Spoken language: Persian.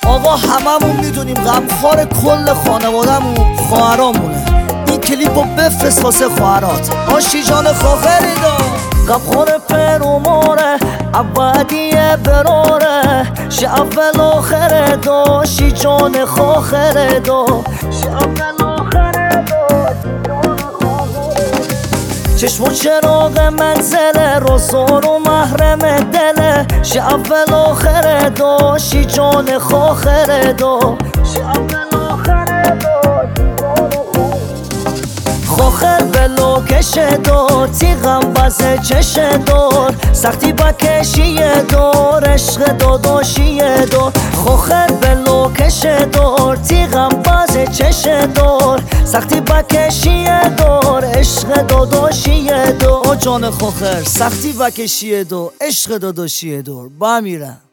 آقا هممون میدونیم غمخوار کل خانوادمون خواهرامونه. این کلیپو بفرست واسه خواهرات. آشی جان خواهری دا غمخوار پروماره عبادیه براره شی اول آخره دا شی جان خواهره دا شی اول آخره دا چشم و چراغ منزله روزار و محرم دله شی اول آخره دا شی جان خواهره دا شی اول آخره دا خواهر بلو کشه دار تیغم بزه چشه دار سختی با کشیه دار عشق داداشیه دار خواهر بلو کشه دار تیغم بزه چشه دار سختی با کشیه دار عشق داداشیه دار جان خواهر سختی با کشیه دار عشق داداشیه دار با میرم.